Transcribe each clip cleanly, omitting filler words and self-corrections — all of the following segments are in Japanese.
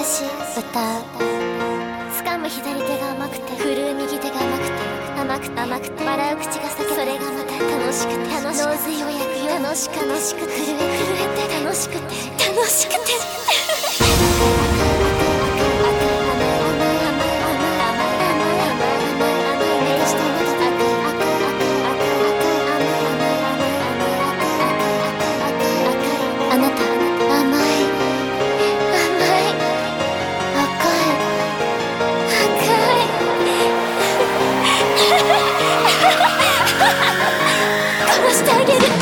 返し歌う。掴む左手が甘くて振るう右手が甘くて甘くて甘くて笑う口が裂け、それがまた楽しくて脳髄を焼くよ。楽しくて震えて楽しくてあなた甘い殺してあげる。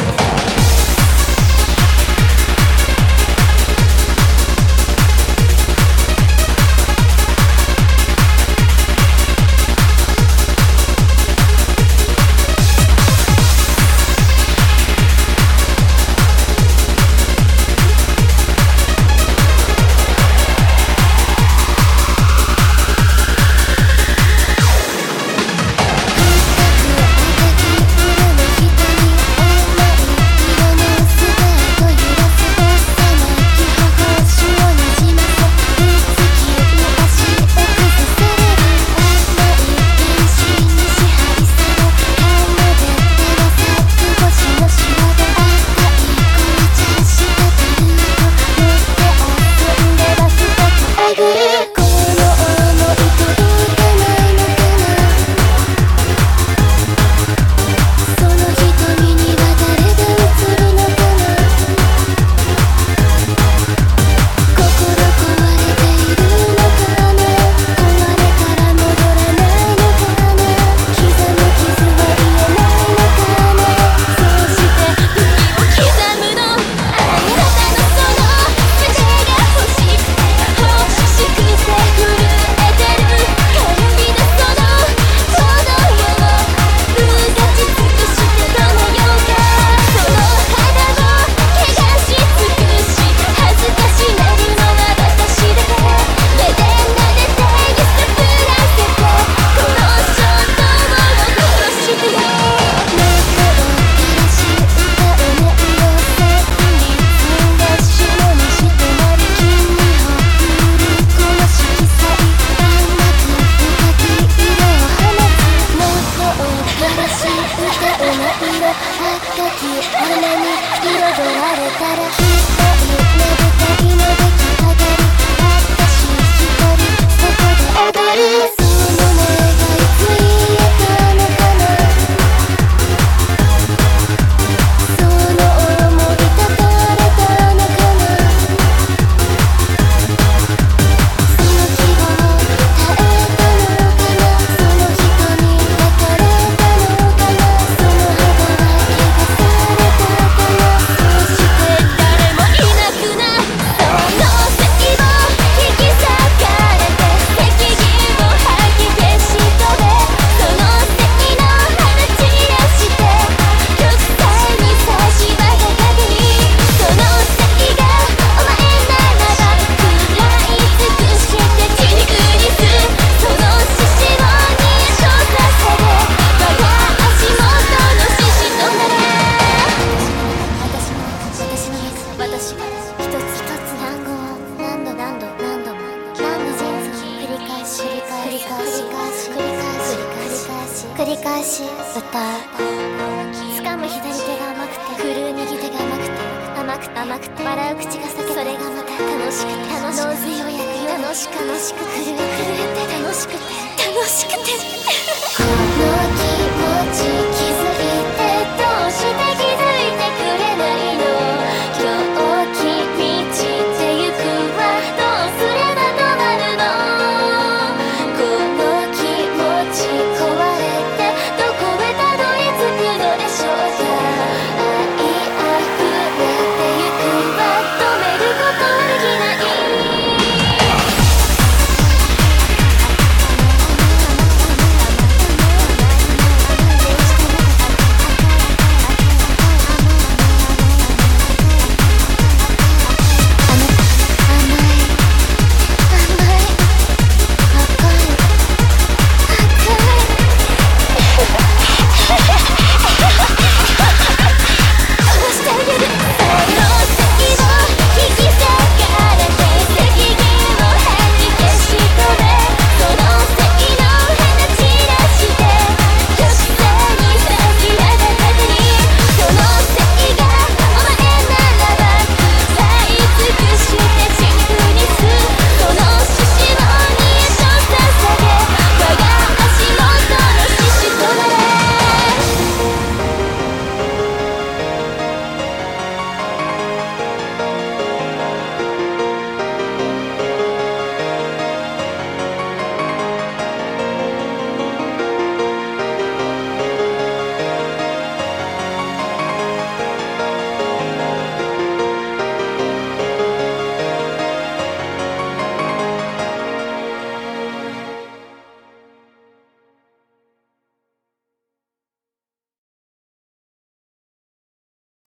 繰り返し歌う。掴む左手が甘くて振るう右手が甘くて笑う口が裂け、それがまた楽しくて脳髄を焼くよ。楽しくて震えて楽しくて